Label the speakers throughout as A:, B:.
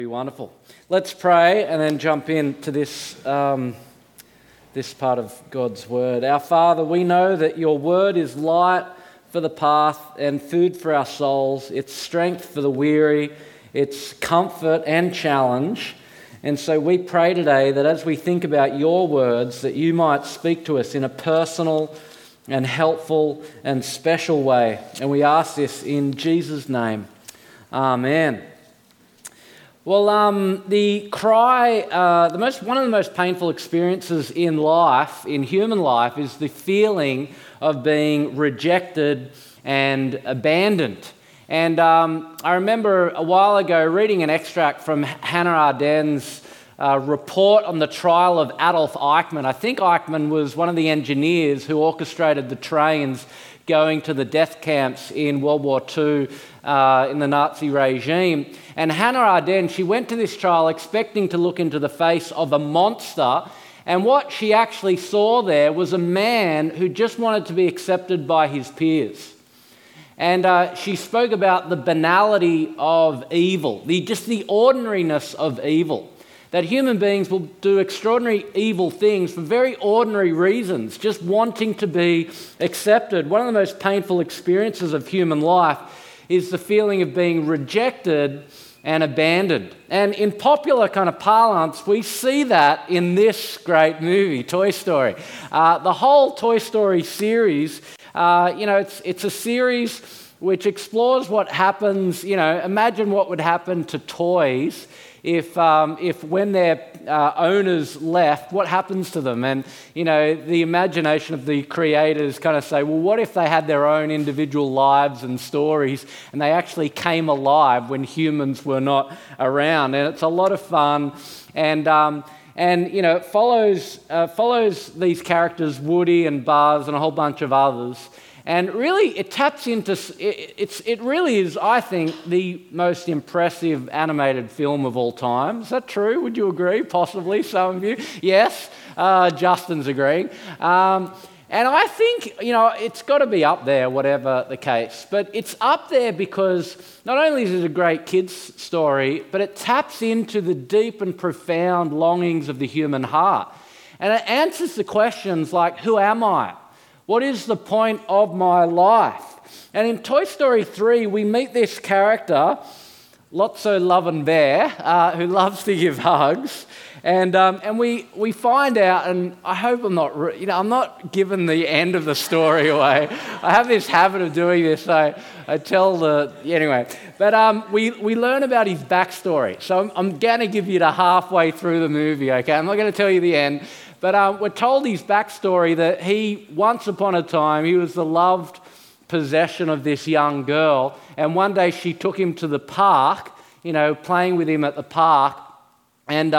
A: Wonderful. Let's pray and then jump into this part of God's Word. Our Father, we know that your Word is light for the path and food for our souls. It's strength for the weary. It's comfort and challenge. And so we pray today that as we think about your words, that you might speak to us in a personal and helpful and special way. And we ask this in Jesus' name. Amen. Well, the cry, one of the most painful experiences in life, in human life, is the feeling of being rejected and abandoned. And I remember a while ago reading an extract from Hannah Ardern's report on the trial of Adolf Eichmann. I think Eichmann was one of the engineers who orchestrated the trains going to the death camps in World War II in the Nazi regime. And Hannah Ardern, she went to this trial expecting to look into the face of a monster, and what she actually saw there was a man who just wanted to be accepted by his peers. And she spoke about the banality of evil, just the ordinariness of evil. That human beings will do extraordinary evil things for very ordinary reasons, just wanting to be accepted. One of the most painful experiences of human life is the feeling of being rejected and abandoned. And in popular kind of parlance, we see that in this great movie, Toy Story. The whole Toy Story series, it's a series which explores what happens, imagine what would happen to toys if when their owners left, what happens to them? And, the imagination of the creators kind of say, well, what if they had their own individual lives and stories and they actually came alive when humans were not around? And it's a lot of fun. And it follows these characters, Woody and Buzz and a whole bunch of others. And really, it taps into, it really is, I think, the most impressive animated film of all time. Is that true? Would you agree? Possibly, some of you. Yes, Justin's agreeing. And I think, it's got to be up there, whatever the case. But it's up there because not only is it a great kids' story, but it taps into the deep and profound longings of the human heart. And it answers the questions like, who am I? What is the point of my life? And in Toy Story 3, we meet this character, Lotso Lovin' Bear, who loves to give hugs. And we find out, and I hope I'm not giving the end of the story away. I have this habit of doing this, so I tell anyway. But we learn about his backstory. So I'm going to give you the halfway through the movie, okay? I'm not going to tell you the end. But we're told his backstory that once upon a time, he was the loved possession of this young girl. And one day she took him to the park, playing with him at the park. And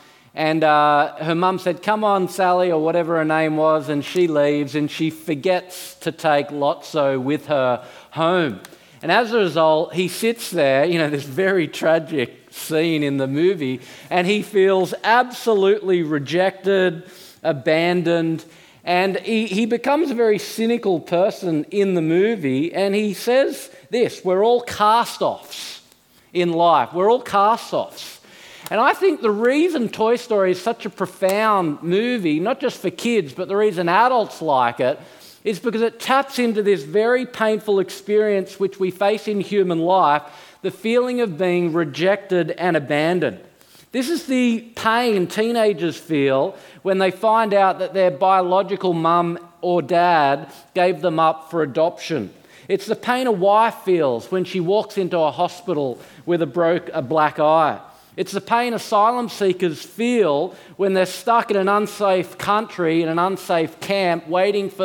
A: her mum said, come on, Sally, or whatever her name was. And she leaves and she forgets to take Lotso with her home. And as a result, he sits there, this very tragic scene in the movie, and he feels absolutely rejected, abandoned, and he becomes a very cynical person in the movie, and he says this: we're all cast-offs in life. We're all cast-offs. And I think the reason Toy Story is such a profound movie, not just for kids, but the reason adults like it, is because it taps into this very painful experience which we face in human life, the feeling of being rejected and abandoned. This is the pain teenagers feel when they find out that their biological mum or dad gave them up for adoption. It's the pain a wife feels when she walks into a hospital with a black eye. It's the pain asylum seekers feel when they're stuck in an unsafe country, in an unsafe camp, waiting for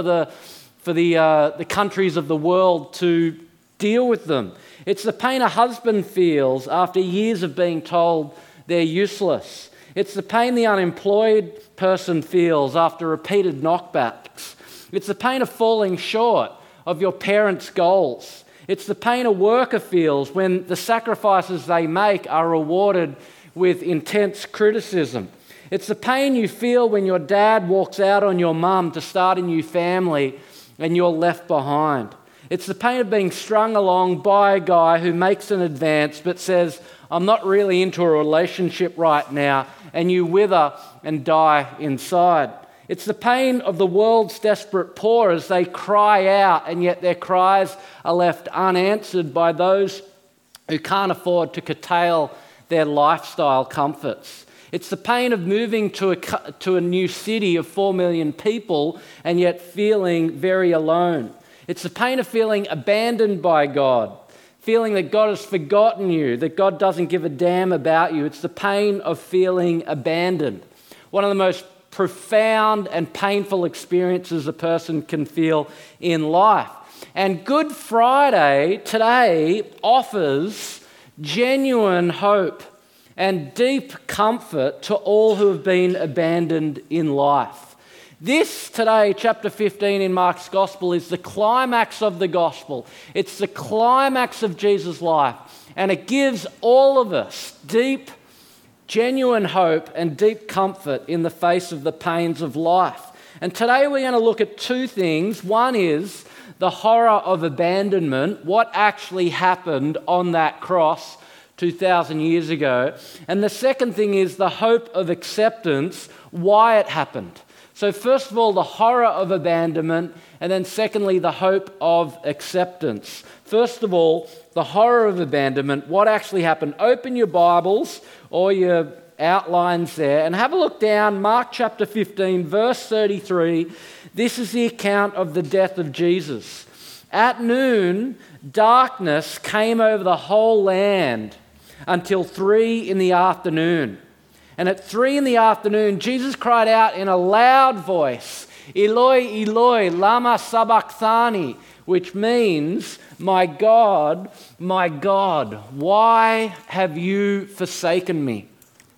A: the countries of the world to deal with them. It's the pain a husband feels after years of being told they're useless. It's the pain the unemployed person feels after repeated knockbacks. It's the pain of falling short of your parents' goals. It's the pain a worker feels when the sacrifices they make are rewarded with intense criticism. It's the pain you feel when your dad walks out on your mum to start a new family and you're left behind. It's the pain of being strung along by a guy who makes an advance but says, I'm not really into a relationship right now, and you wither and die inside. It's the pain of the world's desperate poor as they cry out, and yet their cries are left unanswered by those who can't afford to curtail their lifestyle comforts. It's the pain of moving to a new city of 4 million people and yet feeling very alone. It's the pain of feeling abandoned by God, feeling that God has forgotten you, that God doesn't give a damn about you. It's the pain of feeling abandoned. One of the most profound and painful experiences a person can feel in life. And Good Friday today offers genuine hope and deep comfort to all who have been abandoned in life. This today, chapter 15 in Mark's Gospel, is the climax of the Gospel. It's the climax of Jesus' life, and it gives all of us deep, genuine hope and deep comfort in the face of the pains of life. And today we're going to look at two things. One is the horror of abandonment, what actually happened on that cross 2,000 years ago. And the second thing is the hope of acceptance, why it happened. So first of all, the horror of abandonment, and then secondly, the hope of acceptance. First of all, the horror of abandonment, what actually happened. Open your Bibles or your outlines there and have a look down, Mark chapter 15, verse 33. This is the account of the death of Jesus. At noon, darkness came over the whole land until 3 p.m. And at 3 p.m, Jesus cried out in a loud voice, Eloi, Eloi, lama sabachthani, which means, my God, why have you forsaken me?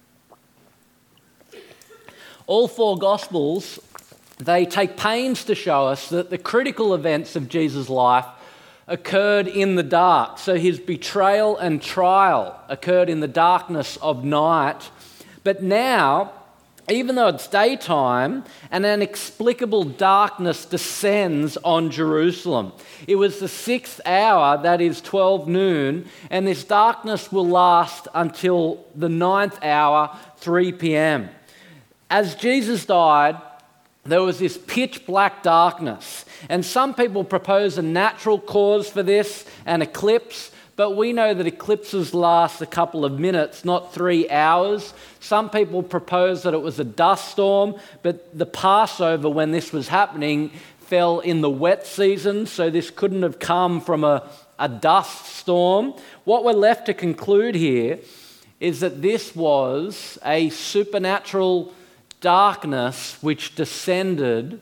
A: All four Gospels, they take pains to show us that the critical events of Jesus' life occurred in the dark. So his betrayal and trial occurred in the darkness of night. But now, even though it's daytime, an inexplicable darkness descends on Jerusalem. It was the 6th hour, that is 12 noon, and this darkness will last until the 9th hour, 3 p.m. As Jesus died, there was this pitch black darkness. And some people propose a natural cause for this, an eclipse, but we know that eclipses last a couple of minutes, not 3 hours. Some people propose that it was a dust storm, but the Passover, when this was happening, fell in the wet season, so this couldn't have come from a dust storm. What we're left to conclude here is that this was a supernatural darkness which descended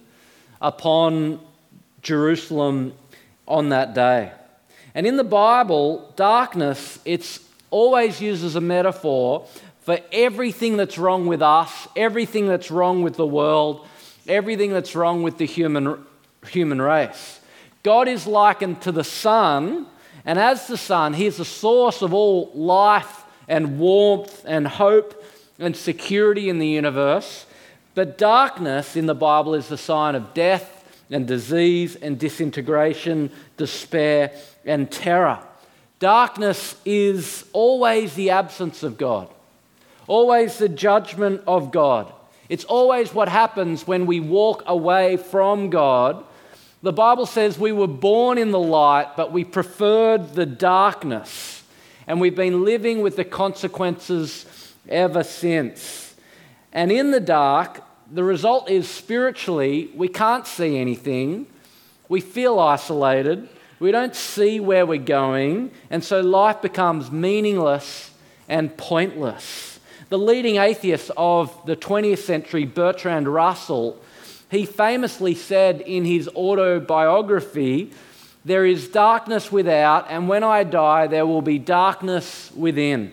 A: upon Jerusalem on that day. And in the Bible, darkness, it's always used as a metaphor for everything that's wrong with us, everything that's wrong with the world, everything that's wrong with the human race. God is likened to the sun, and as the sun, He's the source of all life and warmth and hope and security in the universe. But darkness in the Bible is the sign of death and disease and disintegration, despair and terror. Darkness is always the absence of God, always the judgment of God. It's always what happens when we walk away from God. The Bible says we were born in the light, but we preferred the darkness, and we've been living with the consequences ever since. And in the dark, the result is spiritually, we can't see anything. We feel isolated. We don't see where we're going. And so life becomes meaningless and pointless. The leading atheist of the 20th century, Bertrand Russell, he famously said in his autobiography, "There is darkness without, and when I die, there will be darkness within."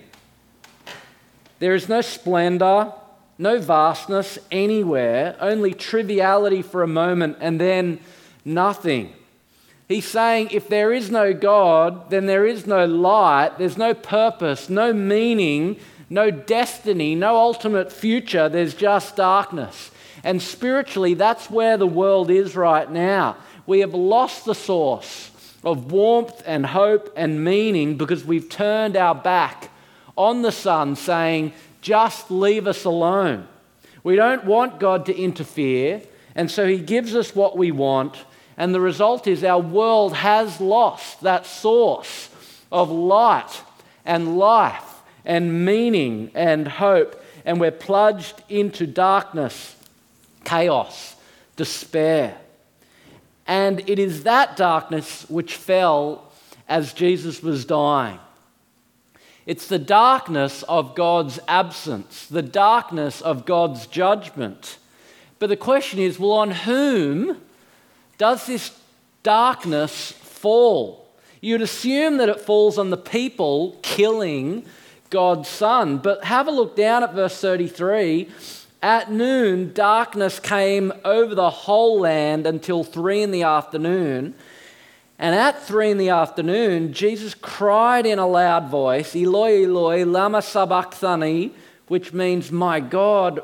A: There is no splendor, no vastness anywhere, only triviality for a moment and then nothing. He's saying if there is no God, then there is no light, there's no purpose, no meaning, no destiny, no ultimate future, there's just darkness. And spiritually, that's where the world is right now. We have lost the source. of warmth and hope and meaning because we've turned our back on the Son, saying, just leave us alone. We don't want God to interfere, and so he gives us what we want, and the result is our world has lost that source of light and life and meaning and hope, and we're plunged into darkness, chaos, despair. And it is that darkness which fell as Jesus was dying. It's the darkness of God's absence, the darkness of God's judgment. But the question is, well, on whom does this darkness fall? You'd assume that it falls on the people killing God's Son. But have a look down at verse 33. At noon, darkness came over the whole land until 3 p.m. And at 3 p.m, Jesus cried in a loud voice, Eloi, Eloi, lama sabachthani, which means, my God,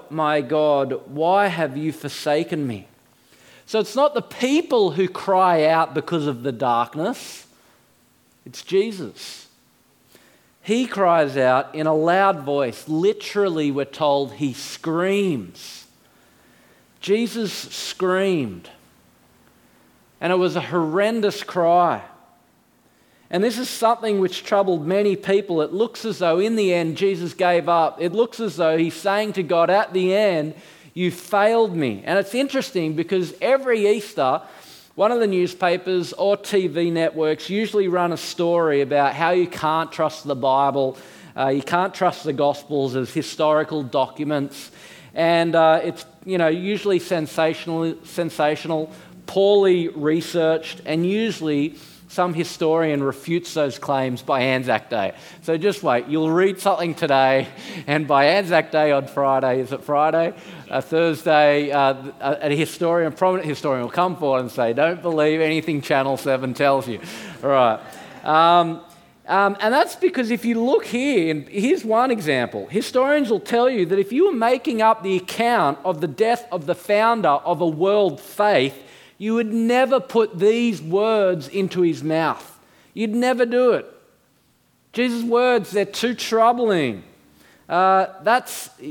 A: why have you forsaken me? So it's not the people who cry out because of the darkness. It's Jesus. He cries out in a loud voice. Literally, we're told he screams. Jesus screamed. And it was a horrendous cry. And this is something which troubled many people. It looks as though in the end Jesus gave up. It looks as though he's saying to God at the end, you failed me. And it's interesting because every Easter, one of the newspapers or TV networks usually run a story about how you can't trust the Bible, you can't trust the Gospels as historical documents, and it's usually sensational, poorly researched, and usually some historian refutes those claims by Anzac Day. So just wait, you'll read something today, and by Anzac Day on Friday, is it Friday? Thursday, a prominent historian will come forward and say, don't believe anything Channel 7 tells you. All right. And that's because if you look here, and here's one example. Historians will tell you that if you were making up the account of the death of the founder of a world faith, you would never put these words into his mouth. You'd never do it. Jesus' words, they're too troubling. They're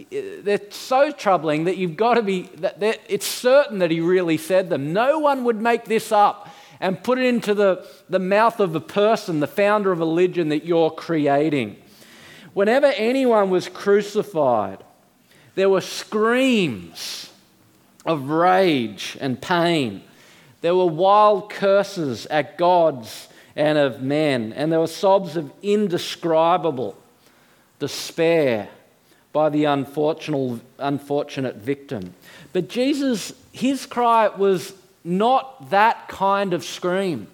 A: so troubling that you've got to be, it's certain that he really said them. No one would make this up and put it into the mouth of a person, the founder of a religion that you're creating. Whenever anyone was crucified, there were screams of rage and pain. There were wild curses at gods and of men, and there were sobs of indescribable despair by the unfortunate victim. But Jesus, his cry was not that kind of scream.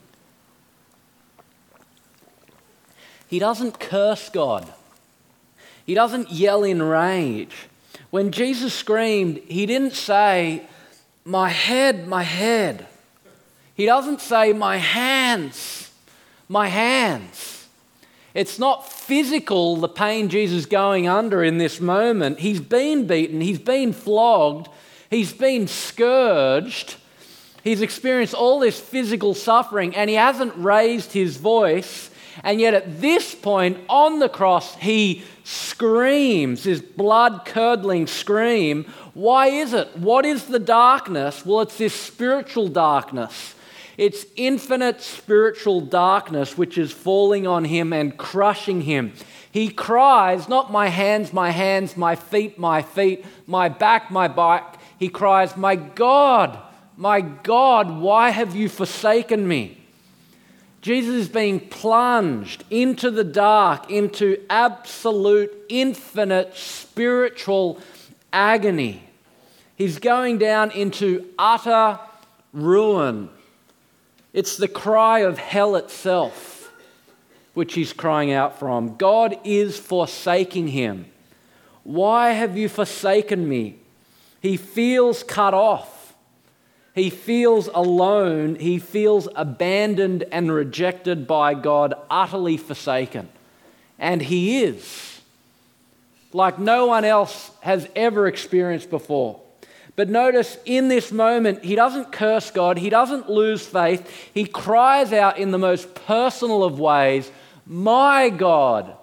A: He doesn't curse God. He doesn't yell in rage. When Jesus screamed, he didn't say, my head, my head. He doesn't say, my hands, my hands. It's not physical, the pain Jesus is going under in this moment. He's been beaten, he's been flogged, he's been scourged, he's experienced all this physical suffering, and he hasn't raised his voice. And yet at this point on the cross, he screams, his blood-curdling scream. Why is it? What is the darkness? Well, it's this spiritual darkness. It's infinite spiritual darkness which is falling on him and crushing him. He cries, not my hands, my feet, my back, my back. He cries, my God, why have you forsaken me? Jesus is being plunged into the dark, into absolute, infinite spiritual agony. He's going down into utter ruin. It's the cry of hell itself, which he's crying out from. God is forsaking him. Why have you forsaken me? He feels cut off. He feels alone. He feels abandoned and rejected by God, utterly forsaken. And he is, like no one else has ever experienced before. But notice in this moment, he doesn't curse God. He doesn't lose faith. He cries out in the most personal of ways, "My God,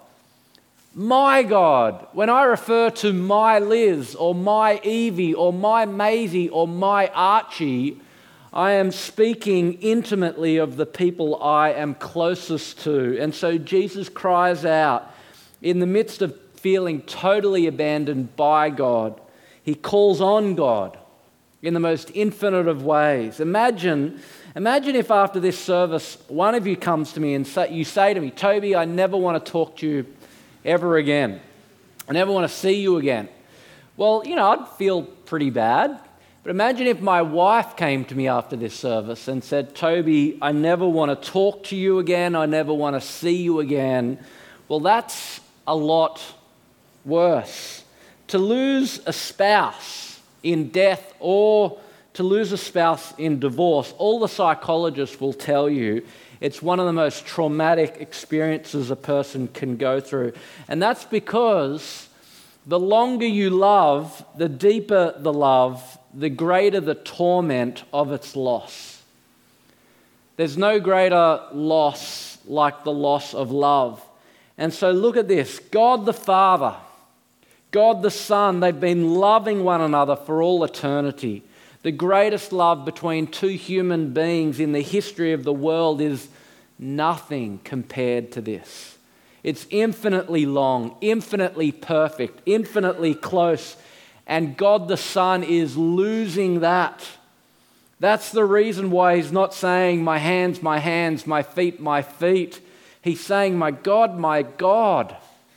A: my God." When I refer to my Liz or my Evie or my Maisie or my Archie, I am speaking intimately of the people I am closest to. And so Jesus cries out in the midst of feeling totally abandoned by God. He calls on God in the most infinite of ways. Imagine if after this service, one of you comes to me and you say to me, "Toby, I never want to talk to you ever again. I never want to see you again." Well, I'd feel pretty bad. But imagine if my wife came to me after this service and said, "Toby, I never want to talk to you again. I never want to see you again." Well, that's a lot worse. To lose a spouse in death or to lose a spouse in divorce, all the psychologists will tell you it's one of the most traumatic experiences a person can go through. And that's because the longer you love, the deeper the love, the greater the torment of its loss. There's no greater loss like the loss of love. And so look at this. God the Father, God the Son, they've been loving one another for all eternity. The greatest love between two human beings in the history of the world is nothing compared to this. It's infinitely long, infinitely perfect, infinitely close, and God the Son is losing that. That's the reason why he's not saying, "My hands, my hands, my feet." He's saying, "My God, my God."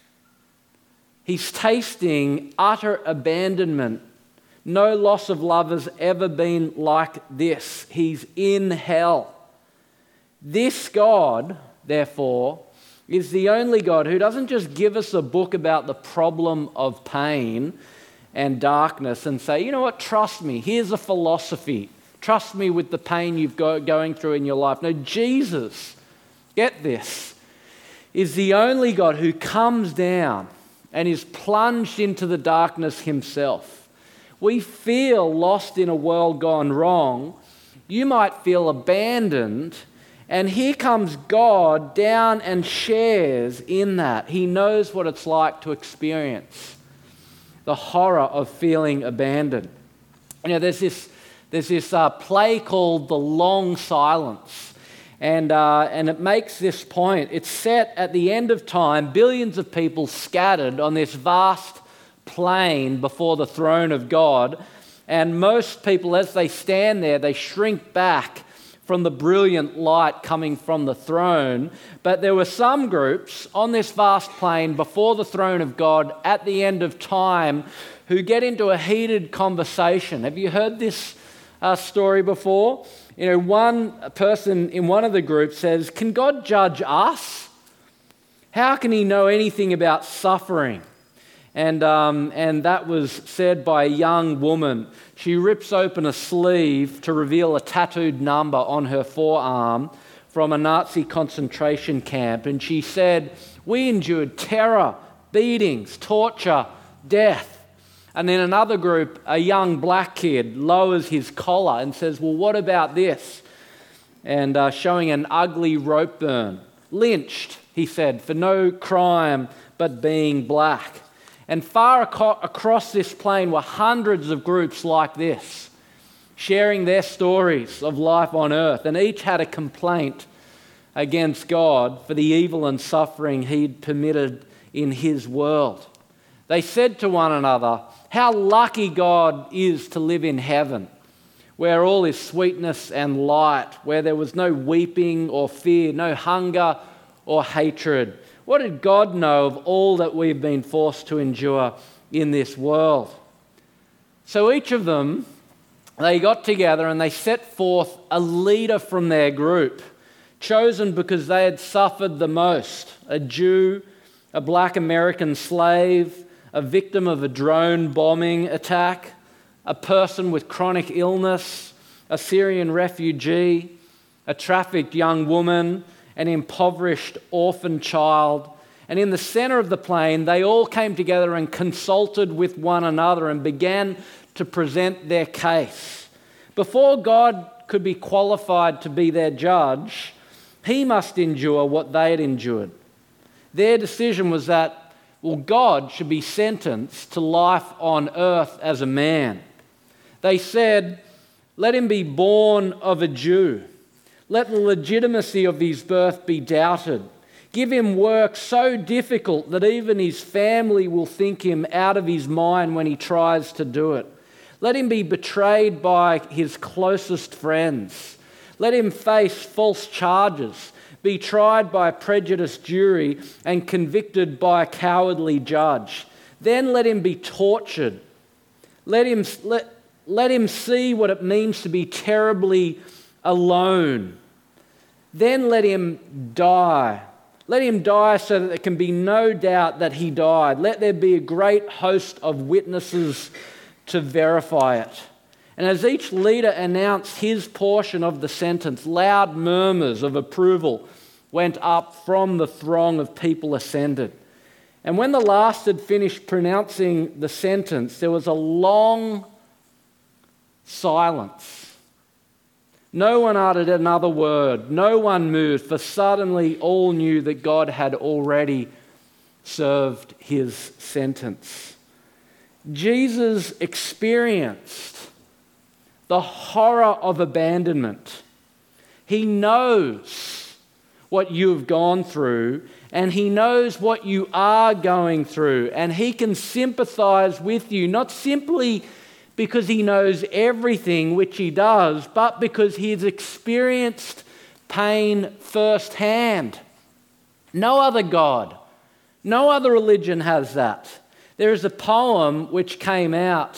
A: He's tasting utter abandonment. No loss of love has ever been like this. He's in hell. This God, therefore, is the only God who doesn't just give us a book about the problem of pain and darkness and say, "You know what, trust me, here's a philosophy. Trust me with the pain you've going through in your life." No, Jesus, get this, is the only God who comes down and is plunged into the darkness himself. We feel lost in a world gone wrong. You might feel abandoned, and here comes God down and shares in that. He knows what it's like to experience the horror of feeling abandoned. There's this play called The Long Silence. And it makes this point. It's set at the end of time, billions of people scattered on this vast plain before the throne of God. And most people, as they stand there, they shrink back from the brilliant light coming from the throne. But there were some groups on this vast plain before the throne of God at the end of time who get into a heated conversation. Have you heard this story before? One person in one of the groups says, "Can God judge us? How can he know anything about suffering?" And that was said by a young woman. She rips open a sleeve to reveal a tattooed number on her forearm from a Nazi concentration camp. And she said, "We endured terror, beatings, torture, death." And then another group, a young black kid, lowers his collar and says, "Well, what about this?" And showing an ugly rope burn. "Lynched," he said, "for no crime but being black." And far across this plain were hundreds of groups like this, sharing their stories of life on earth. And each had a complaint against God for the evil and suffering he'd permitted in his world. They said to one another, "How lucky God is to live in heaven, where all is sweetness and light, where there was no weeping or fear, no hunger or hatred. What did God know of all that we've been forced to endure in this world?" So each of them, they got together and they set forth a leader from their group, chosen because they had suffered the most: a Jew, a black American slave, a victim of a drone bombing attack, a person with chronic illness, a Syrian refugee, a trafficked young woman, an impoverished orphan child. And in the center of the plain, they all came together and consulted with one another and began to present their case. Before God could be qualified to be their judge, he must endure what they had endured. Their decision was that, well, God should be sentenced to life on earth as a man. They said, let him be born of a Jew. Let the legitimacy of his birth be doubted. Give him work so difficult that even his family will think him out of his mind when he tries to do it. Let him be betrayed by his closest friends. Let him face false charges, be tried by a prejudiced jury and convicted by a cowardly judge. Then let him be tortured. Let him see what it means to be terribly alone. Then let him die. Let him die so that there can be no doubt that he died. Let there be a great host of witnesses to verify it. And as each leader announced his portion of the sentence, loud murmurs of approval went up from the throng of people assembled. And when the last had finished pronouncing the sentence, there was a long silence. No one uttered another word. No one moved, for suddenly all knew that God had already served his sentence. Jesus experienced the horror of abandonment. He knows what you have gone through, and he knows what you are going through, and he can sympathize with you, not simply because he knows everything, which he does, but because he has experienced pain firsthand. No other God, no other religion has that. There is a poem which came out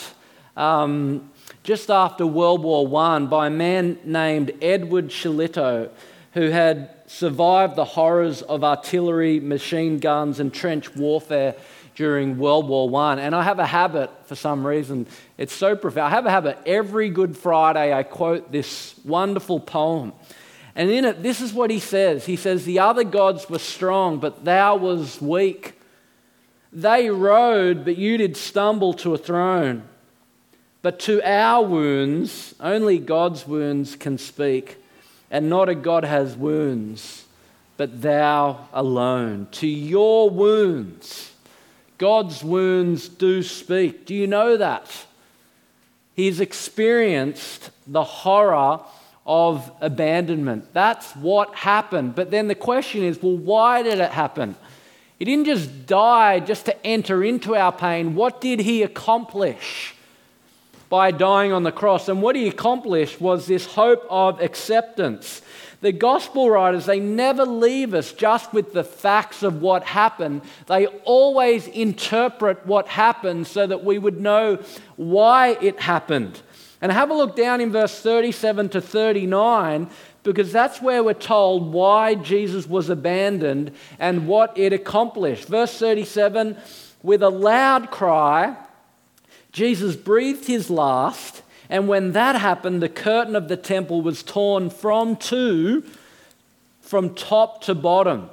A: just after World War I by a man named Edward Shillito, who had survived the horrors of artillery, machine guns and trench warfare during World War I. And I have a habit, for some reason, it's so profound. I have a habit, every Good Friday I quote this wonderful poem. And in it, this is what he says. He says, "The other gods were strong, but thou was weak. They rode, but you did stumble to a throne. But to our wounds, only God's wounds can speak. And not a God has wounds, but thou alone. To your wounds, God's wounds do speak." Do you know that? He's experienced the horror of abandonment. That's what happened. But then the question is, well, why did it happen? He didn't just die just to enter into our pain. What did he accomplish by dying on the cross? And what he accomplished was this hope of acceptance. The gospel writers, they never leave us just with the facts of what happened. They always interpret what happened so that we would know why it happened. And have a look down in verse 37 to 39, because that's where we're told why Jesus was abandoned and what it accomplished. Verse 37, with a loud cry, Jesus breathed his last, and when that happened, the curtain of the temple was torn from top to bottom.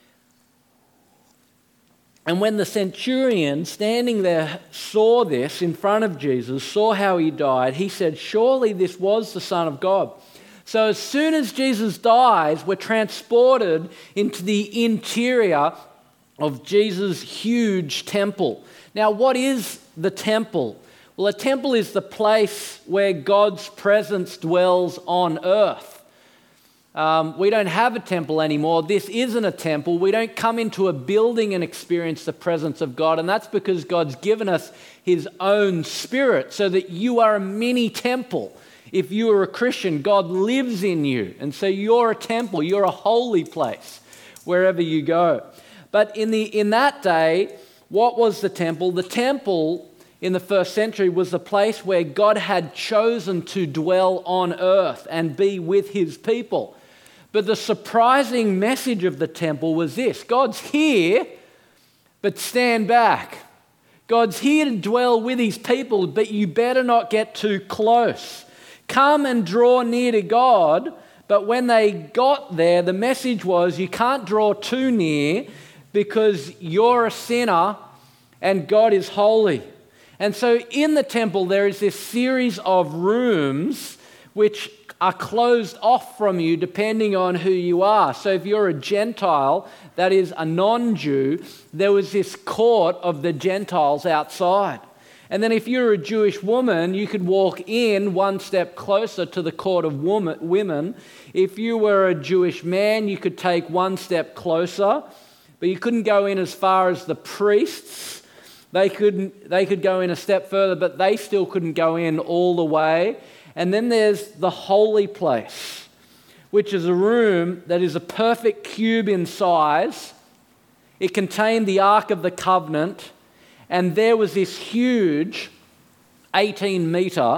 A: And when the centurion standing there saw this in front of Jesus, saw how he died, he said, "Surely this was the Son of God." So as soon as Jesus dies, we're transported into the interior of Jesus' huge temple. Now, what is the temple? Well, a temple is the place where God's presence dwells on earth. We don't have a temple anymore. This isn't a temple. We don't come into a building and experience the presence of God, and that's because God's given us his own Spirit so that you are a mini temple. If you are a Christian, God lives in you, and so you're a temple. You're a holy place wherever you go. But in that day, what was the temple? The temple in the first century was the place where God had chosen to dwell on earth and be with his people. But the surprising message of the temple was this: God's here, but stand back. God's here to dwell with his people, but you better not get too close. Come and draw near to God, but when they got there, the message was you can't draw too near because you're a sinner and God is holy. And so in the temple, there is this series of rooms which are closed off from you depending on who you are. So if you're a Gentile, that is a non-Jew, there was this court of the Gentiles outside. And then if you're a Jewish woman, you could walk in one step closer to the court of women. If you were a Jewish man, you could take one step closer, but you couldn't go in as far as the priests. They could go in a step further, but they still couldn't go in all the way. And then there's the holy place, which is a room that is a perfect cube in size. It contained the Ark of the Covenant, and there was this huge 18-metre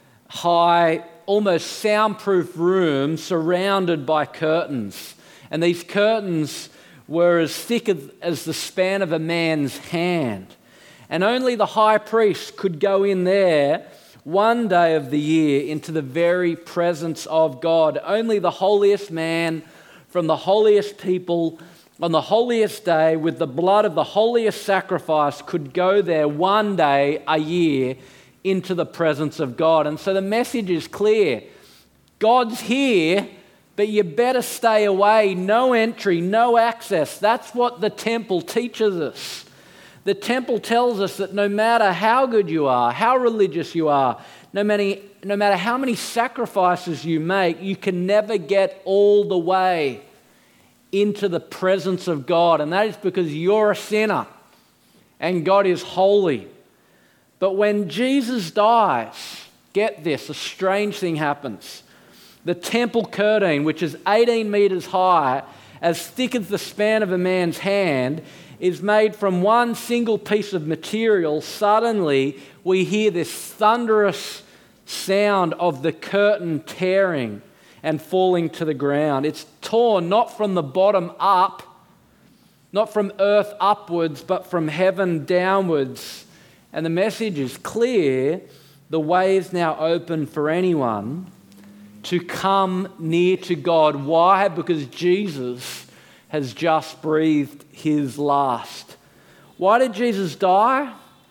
A: high, almost soundproof room surrounded by curtains. And these curtains were as thick as the span of a man's hand. And only the high priest could go in there one day of the year into the very presence of God. Only the holiest man from the holiest people on the holiest day with the blood of the holiest sacrifice could go there one day a year into the presence of God. And so the message is clear. God's here, but you better stay away. No entry, no access. That's what the temple teaches us. The temple tells us that no matter how good you are, how religious you are, no matter how many sacrifices you make, you can never get all the way into the presence of God. And that is because you're a sinner and God is holy. But when Jesus dies, get this, a strange thing happens. The temple curtain, which is 18 meters high, as thick as the span of a man's hand, is made from one single piece of material. Suddenly, we hear this thunderous sound of the curtain tearing and falling to the ground. It's torn not from the bottom up, not from earth upwards, but from heaven downwards. And the message is clear. The way is now open for anyone to come near to God. Why? Because Jesus has just breathed his last. Why did Jesus die?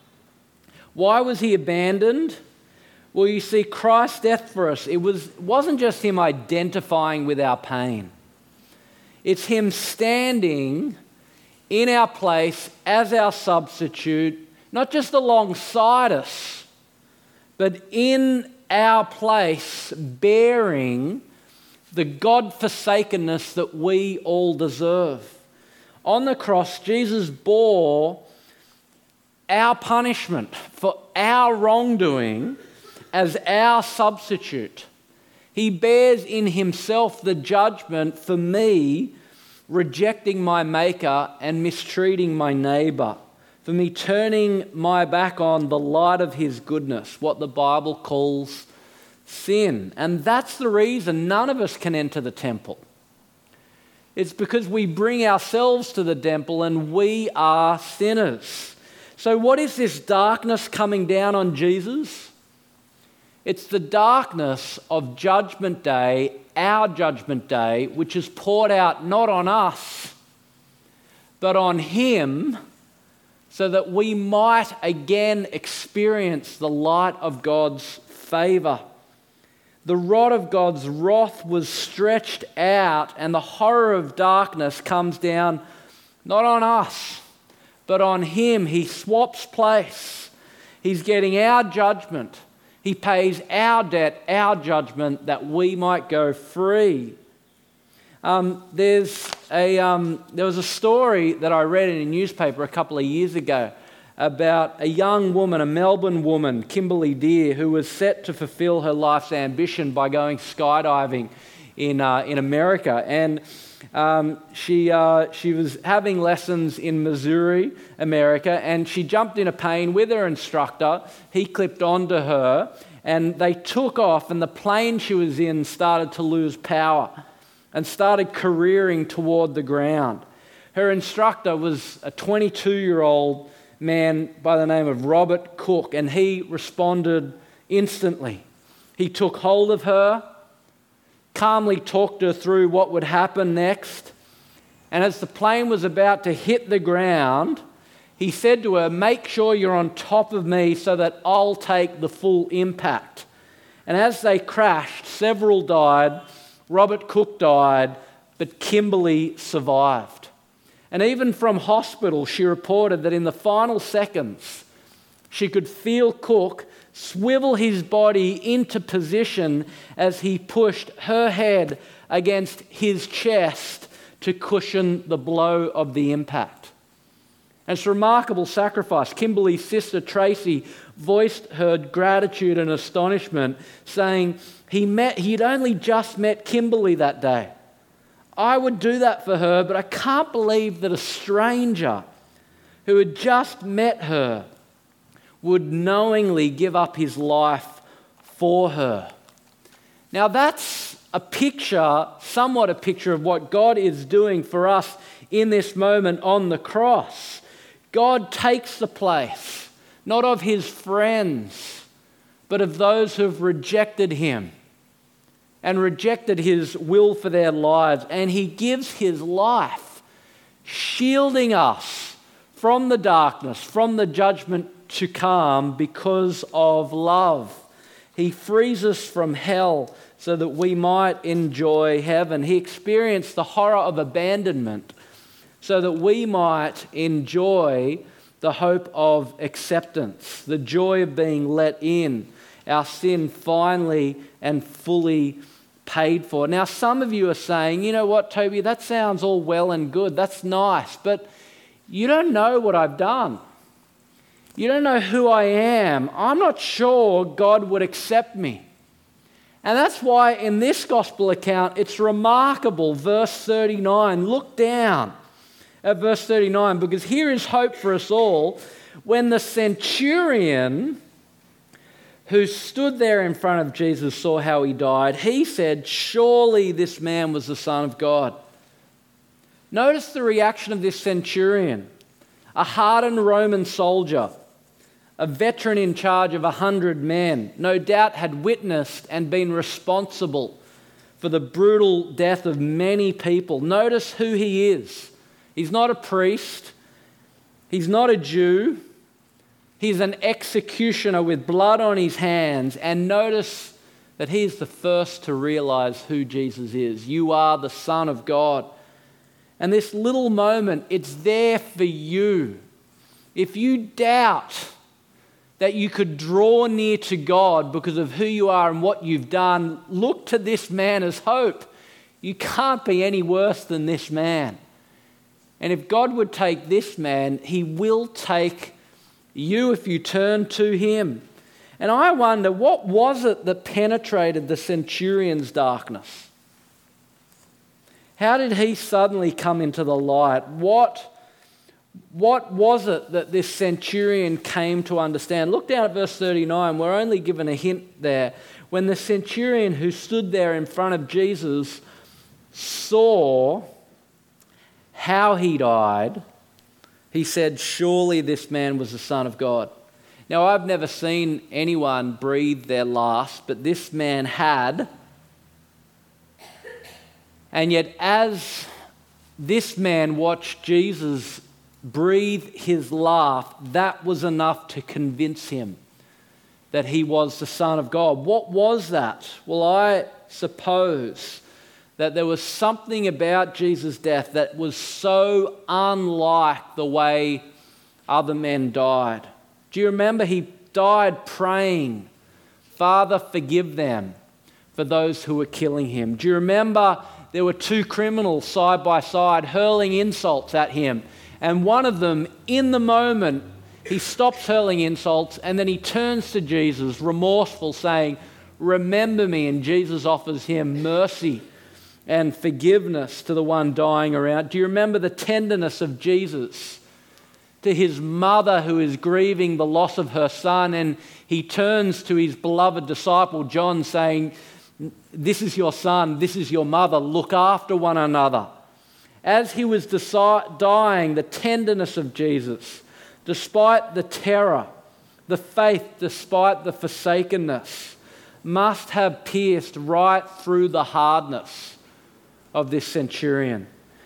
A: Why was he abandoned? Well, you see, Christ's death for us, it wasn't just him identifying with our pain. It's him standing in our place as our substitute, not just alongside us, but in our place, bearing the God-forsakenness that we all deserve. On the cross, Jesus bore our punishment for our wrongdoing as our substitute. He bears in himself the judgment for me rejecting my Maker and mistreating my neighbour, for me turning my back on the light of his goodness, what the Bible calls sin. And that's the reason none of us can enter the temple. It's because we bring ourselves to the temple and we are sinners. So what is this darkness coming down on Jesus? It's the darkness of Judgment Day, our Judgment Day, which is poured out not on us, but on him, so that we might again experience the light of God's favour. The rod of God's wrath was stretched out, and the horror of darkness comes down not on us, but on him. He swaps place. He's getting our judgment. He pays our debt, our judgment, that we might go free. There was a story that I read in a newspaper a couple of years ago about a young woman, a Melbourne woman, Kimberly Deer, who was set to fulfill her life's ambition by going skydiving in America. And she was having lessons in Missouri, America, and she jumped in a plane with her instructor. He clipped onto her, and they took off, and the plane she was in started to lose power and started careering toward the ground. Her instructor was a 22-year-old man by the name of Robert Cook, and he responded instantly. He took hold of her, calmly talked her through what would happen next, and as the plane was about to hit the ground, He said to her, "Make sure you're on top of me so that I'll take the full impact." And as they crashed, several died. Robert Cook died, but Kimberly survived. And even from hospital, she reported that in the final seconds, she could feel Cook swivel his body into position as he pushed her head against his chest to cushion the blow of the impact. And it's a remarkable sacrifice. Kimberly's sister Tracy voiced her gratitude and astonishment, saying he'd only just met Kimberly that day. I would do that for her, but I can't believe that a stranger who had just met her would knowingly give up his life for her. Now that's a picture, somewhat a picture of what God is doing for us in this moment on the cross. God takes the place, not of his friends, but of those who have rejected him and rejected his will for their lives. And he gives his life, shielding us from the darkness, from the judgment to come because of love. He frees us from hell so that we might enjoy heaven. He experienced the horror of abandonment so that we might enjoy the hope of acceptance, the joy of being let in, our sin finally and fully paid for. Now, some of you are saying, you know what, Toby, that sounds all well and good. That's nice, but you don't know what I've done. You don't know who I am. I'm not sure God would accept me. And that's why in this gospel account, it's remarkable, verse 39. Look down at verse 39, because here is hope for us all. When the centurion who stood there in front of Jesus saw how he died, he said, "Surely this man was the Son of God." Notice the reaction of this centurion, a hardened Roman soldier, a veteran in charge of 100 men, no doubt had witnessed and been responsible for the brutal death of many people. Notice who he is. He's not a priest. He's not a Jew. He's an executioner with blood on his hands. And notice that he's the first to realize who Jesus is. You are the Son of God. And this little moment, it's there for you. If you doubt that you could draw near to God because of who you are and what you've done, look to this man as hope. You can't be any worse than this man. And if God would take this man, he will take you if you turn to him. And I wonder, what was it that penetrated the centurion's darkness? How did he suddenly come into the light? What was it that this centurion came to understand? Look down at verse 39. We're only given a hint there. When the centurion who stood there in front of Jesus saw how he died, he said, "Surely this man was the Son of God." Now, I've never seen anyone breathe their last, but this man had. And yet, as this man watched Jesus breathe his last, that was enough to convince him that he was the Son of God. What was that? Well, I suppose that there was something about Jesus' death that was so unlike the way other men died. Do you remember he died praying, "Father, forgive them," for those who were killing him? Do you remember there were two criminals side by side hurling insults at him? And one of them, in the moment, he stops hurling insults and then he turns to Jesus, remorseful, saying, "Remember me." And Jesus offers him mercy and forgiveness to the one dying around. Do you remember the tenderness of Jesus to his mother who is grieving the loss of her son? And he turns to his beloved disciple John saying, "This is your son, this is your mother, look after one another." As he was dying, the tenderness of Jesus, despite the terror, the faith, despite the forsakenness, must have pierced right through the hardness of this centurion.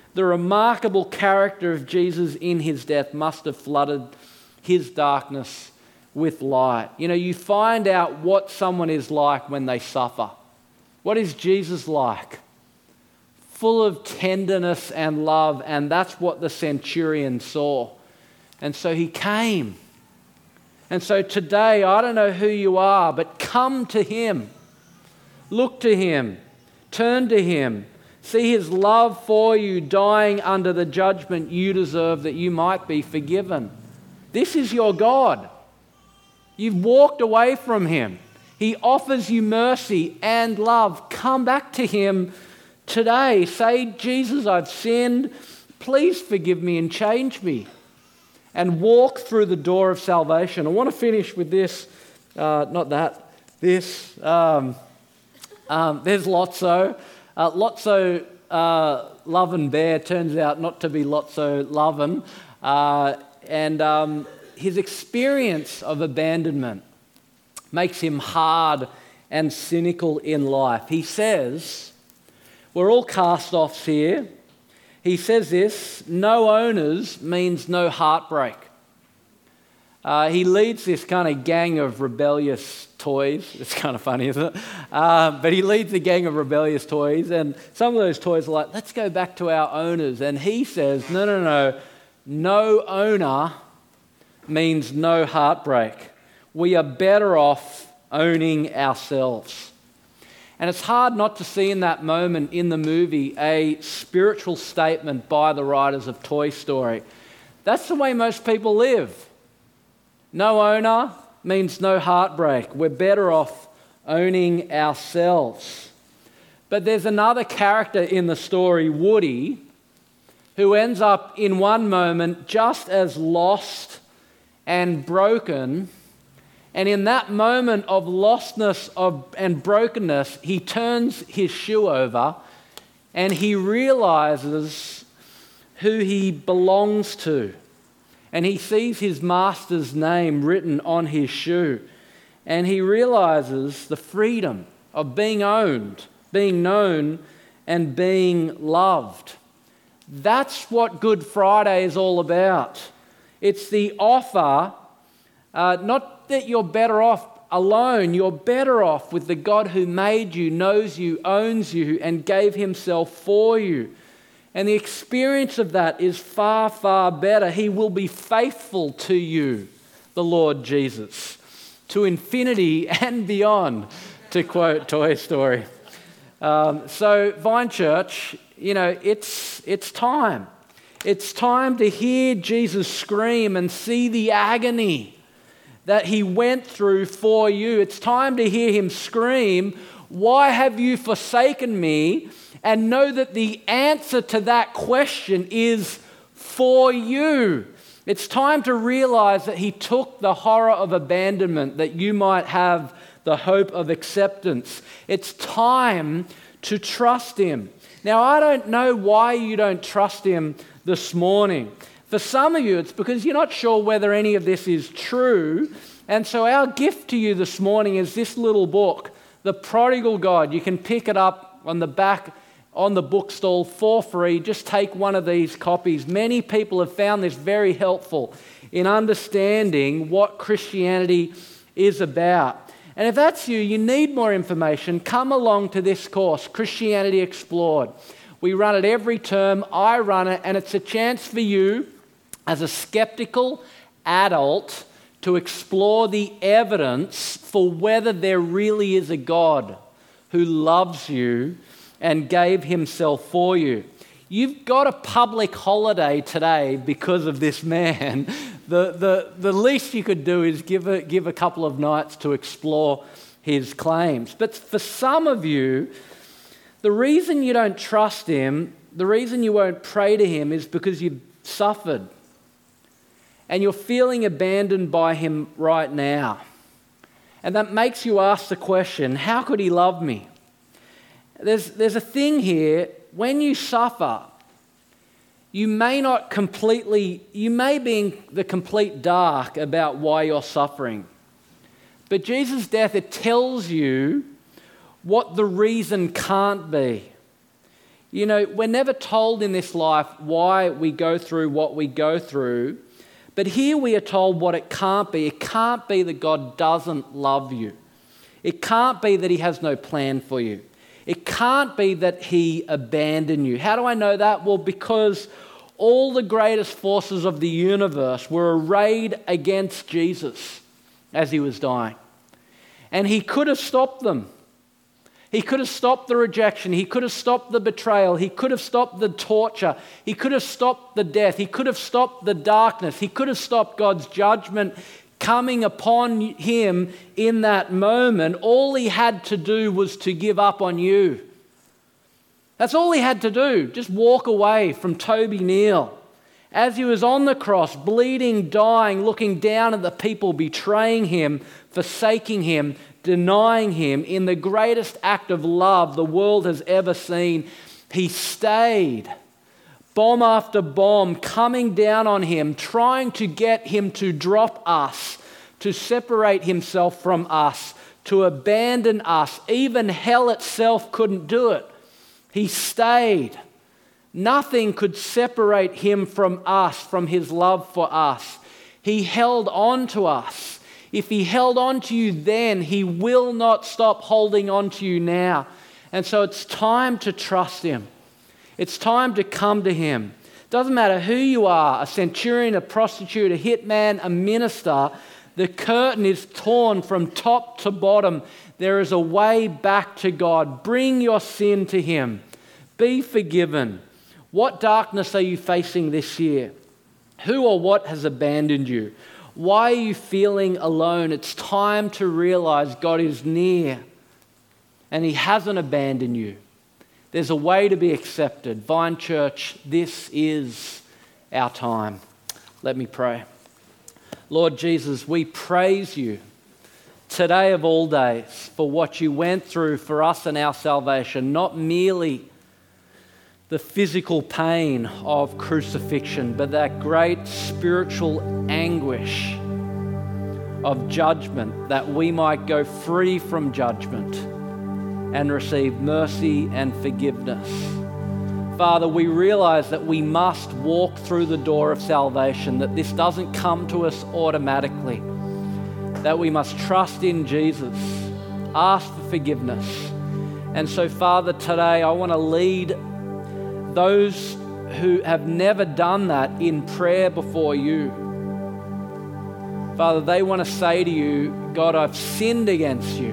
A: The remarkable character of Jesus in his death must have flooded his darkness with light. You know, you find out what someone is like when they suffer. What is Jesus like? Full of tenderness and love, and that's what the centurion saw. And so he came. And so today, I don't know who you are, but come to him. Look to him. Turn to him. See his love for you, dying under the judgment you deserve that you might be forgiven. This is your God. You've walked away from him. He offers you mercy and love. Come back to him today. Say, Jesus, I've sinned. Please forgive me and change me. And walk through the door of salvation. I want to finish with this. This. There's Lotso. Lotso Lovin' Bear turns out not to be Lotso Lovin'. And his experience of abandonment makes him hard and cynical in life. He says, we're all cast-offs here. He says this, no owners means no heartbreak. He leads this kind of gang of rebellious toys. It's kind of funny, isn't it? But he leads a gang of rebellious toys, and some of those toys are like, let's go back to our owners. And he says, no owner means no heartbreak. We are better off owning ourselves. And it's hard not to see in that moment in the movie a spiritual statement by the writers of Toy Story. That's the way most people live. No owner means no heartbreak. We're better off owning ourselves. But there's another character in the story, Woody, who ends up in one moment just as lost and broken. And in that moment of lostness and brokenness, he turns his shoe over and he realizes who he belongs to. And he sees his master's name written on his shoe. And he realizes the freedom of being owned, being known, and being loved. That's what Good Friday is all about. It's the offer, not that you're better off alone, you're better off with the God who made you, knows you, owns you, and gave himself for you. And the experience of that is far, far better. He will be faithful to you, the Lord Jesus, to infinity and beyond, to quote Toy Story. So Vine Church, you know, it's time. It's time to hear Jesus scream and see the agony that he went through for you. It's time to hear him scream, "Why have you forsaken me?" And know that the answer to that question is for you. It's time to realize that he took the horror of abandonment that you might have the hope of acceptance. It's time to trust him. Now, I don't know why you don't trust him this morning. For some of you, it's because you're not sure whether any of this is true. And so our gift to you this morning is this little book, The Prodigal God. You can pick it up on the back on the bookstall for free. Just take one of these copies. Many people have found this very helpful in understanding what Christianity is about. And if that's you, you need more information, come along to this course, Christianity Explored. We run it every term. I run it, and it's a chance for you as a skeptical adult to explore the evidence for whether there really is a God who loves you and gave himself for you. You've got a public holiday today because of this man. The least you could do is give a couple of nights to explore his claims. But for some of you, the reason you don't trust him, the reason you won't pray to him is because you've suffered and you're feeling abandoned by him right now. And that makes you ask the question, how could he love me? There's a thing here, when you suffer, you may be in the complete dark about why you're suffering. But Jesus' death, it tells you what the reason can't be. You know, we're never told in this life why we go through what we go through, but here we are told what it can't be. It can't be that God doesn't love you. It can't be that he has no plan for you. It can't be that he abandoned you. How do I know that? Well, because all the greatest forces of the universe were arrayed against Jesus as he was dying. And he could have stopped them. He could have stopped the rejection. He could have stopped the betrayal. He could have stopped the torture. He could have stopped the death. He could have stopped the darkness. He could have stopped God's judgment coming upon him in that moment. All he had to do was to give up on you. That's all he had to do. Just walk away from Toby Neal. As he was on the cross, bleeding, dying, looking down at the people betraying him, forsaking him, denying him, in the greatest act of love the world has ever seen, he stayed. Bomb after bomb coming down on him, trying to get him to drop us, to separate himself from us, to abandon us. Even hell itself couldn't do it. He stayed. Nothing could separate him from us, from his love for us. He held on to us. If he held on to you then, he will not stop holding on to you now. And so it's time to trust him. It's time to come to him. Doesn't matter who you are, a centurion, a prostitute, a hitman, a minister, the curtain is torn from top to bottom. There is a way back to God. Bring your sin to him. Be forgiven. What darkness are you facing this year? Who or what has abandoned you? Why are you feeling alone? It's time to realize God is near and he hasn't abandoned you. There's a way to be accepted. Vine Church, this is our time. Let me pray. Lord Jesus, we praise you today of all days for what you went through for us and our salvation, not merely the physical pain of crucifixion, but that great spiritual anguish of judgment, that we might go free from judgment and receive mercy and forgiveness. Father, we realize that we must walk through the door of salvation, that this doesn't come to us automatically, that we must trust in Jesus, ask for forgiveness. And so, Father, today I want to lead those who have never done that in prayer before you. Father, they want to say to you, God, I've sinned against you.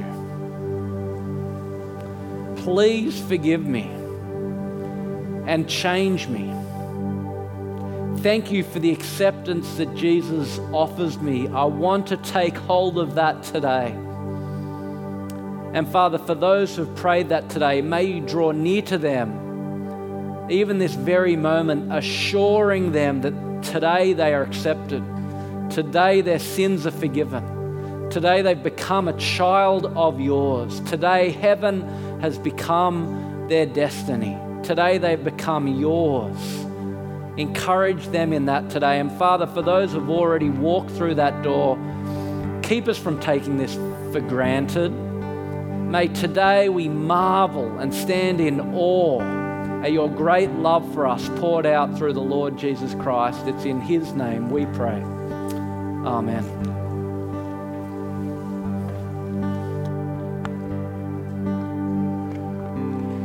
A: Please forgive me and change me. Thank you for the acceptance that Jesus offers me. I want to take hold of that today. And Father, for those who have prayed that today, may you draw near to them even this very moment, assuring them that today they are accepted. Today their sins are forgiven. Today they've become a child of yours. Today heaven has become their destiny. Today they've become yours. Encourage them in that today. And Father, for those who've already walked through that door, keep us from taking this for granted. May today we marvel and stand in awe at your great love for us poured out through the Lord Jesus Christ. It's in his name we pray. Amen.